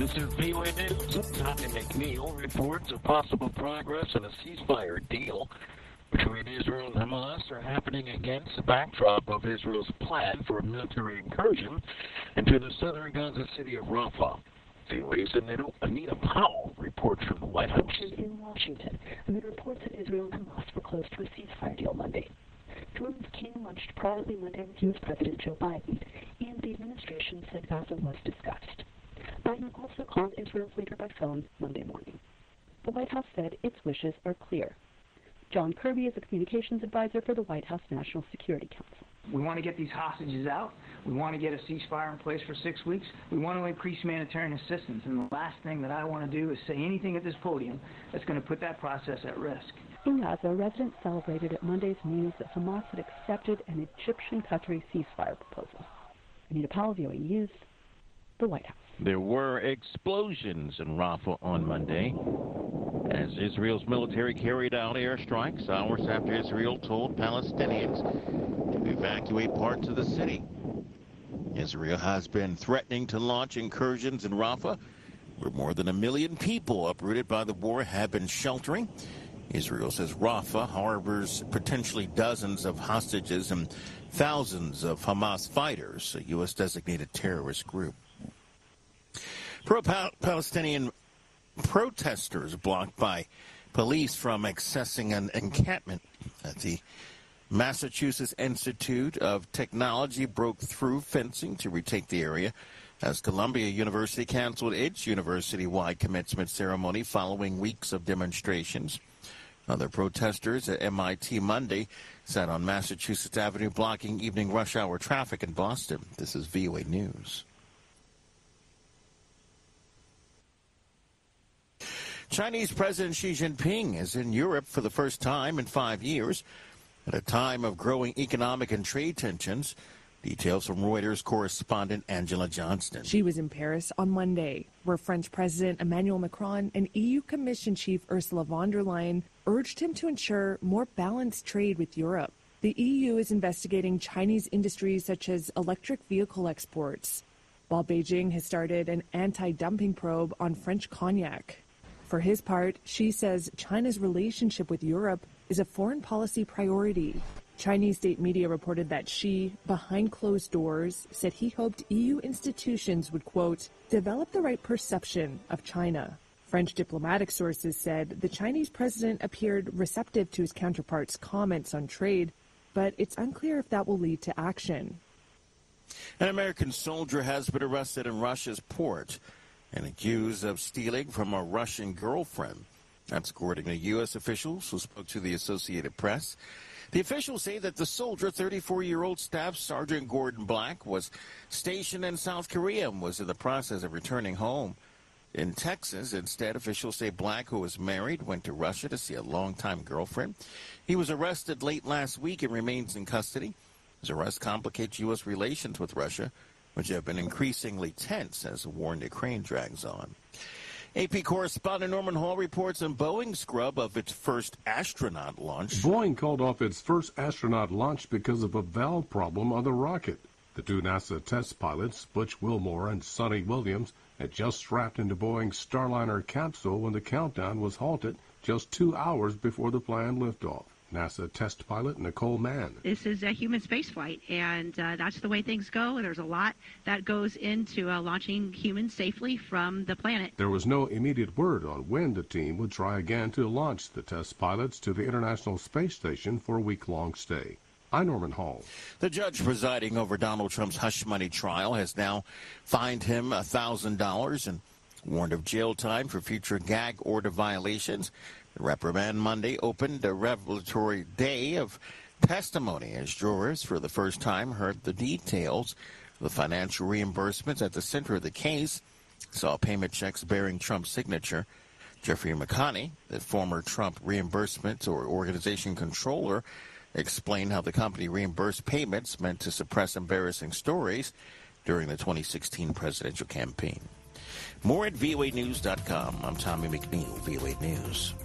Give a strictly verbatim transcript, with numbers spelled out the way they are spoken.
This is V O A News. Tommy McNeil reports of possible progress in a ceasefire deal between Israel and Hamas are happening against the backdrop of Israel's plan for a military incursion into the southern Gaza city of Rafah. V O A's Anita Powell reports from the White House. In Washington, amid reports that Israel and Hamas were close to a ceasefire deal Monday. Jordan's king lunched privately Monday with U S President Joe Biden, and the administration said Gaza was discussed. Biden also called Israel's leader by phone Monday morning. The White House said its wishes are clear. John Kirby is a communications advisor for the White House National Security Council. We want to get these hostages out. We want to get a ceasefire in place for six weeks. We want to increase humanitarian assistance. And the last thing that I want to do is say anything at this podium that's going to put that process at risk. In Gaza, residents celebrated at Monday's news that Hamas had accepted an Egyptian-Qatari ceasefire proposal. Anita Powell, V O A News, the White House. There were explosions in Rafah on Monday as Israel's military carried out airstrikes hours after Israel told Palestinians to evacuate parts of the city. Israel has been threatening to launch incursions in Rafah, where more than a million people uprooted by the war have been sheltering. Israel says Rafah harbors potentially dozens of hostages and thousands of Hamas fighters, a U S designated terrorist group. Pro-Palestinian protesters blocked by police from accessing an encampment at the Massachusetts Institute of Technology broke through fencing to retake the area as Columbia University canceled its university-wide commencement ceremony following weeks of demonstrations. Other protesters at M I T Monday sat on Massachusetts Avenue blocking evening rush hour traffic in Boston. This is V O A News. Chinese President Xi Jinping is in Europe for the first time in five years at a time of growing economic and trade tensions. Details from Reuters correspondent Angela Johnston. She was in Paris on Monday, where French President Emmanuel Macron and E U Commission Chief Ursula von der Leyen urged him to ensure more balanced trade with Europe. The E U is investigating Chinese industries such as electric vehicle exports, while Beijing has started an anti-dumping probe on French cognac. For his part, Xi says China's relationship with Europe is a foreign policy priority. Chinese state media reported that Xi, behind closed doors, said he hoped E U institutions would, quote, develop the right perception of China. French diplomatic sources said the Chinese president appeared receptive to his counterpart's comments on trade, but it's unclear if that will lead to action. An American soldier has been arrested in Russia's port and accused of stealing from a Russian girlfriend. That's according to U S officials who spoke to the Associated Press. The officials say that the soldier, thirty-four-year-old Staff Sergeant Gordon Black, was stationed in South Korea and was in the process of returning home. In Texas, instead, officials say Black, who was married, went to Russia to see a longtime girlfriend. He was arrested late last week and remains in custody. His arrest complicates U S relations with Russia, which have been increasingly tense as the war in Ukraine drags on. A P correspondent Norman Hall reports on Boeing's scrub of its first astronaut launch. Boeing called off its first astronaut launch because of a valve problem on the rocket. The two NASA test pilots, Butch Wilmore and Sonny Williams, had just strapped into Boeing's Starliner capsule when the countdown was halted just two hours before the planned liftoff. NASA test pilot Nicole Mann. This is a human spaceflight, and uh, that's the way things go. There's a lot that goes into uh, launching humans safely from the planet. There was no immediate word on when the team would try again to launch the test pilots to the International Space Station for a week-long stay. I'm Norman Hall. The judge presiding over Donald Trump's hush money trial has now fined him one thousand dollars and warned of jail time for future gag order violations. The reprimand Monday opened a revelatory day of testimony as jurors for the first time heard the details of the financial reimbursements at the center of the case, saw payment checks bearing Trump's signature. Jeffrey McConney, the former Trump reimbursement or organization controller, explained how the company reimbursed payments meant to suppress embarrassing stories during the twenty sixteen presidential campaign. More at V O A news dot com. I'm Tommy McNeil, V O A News.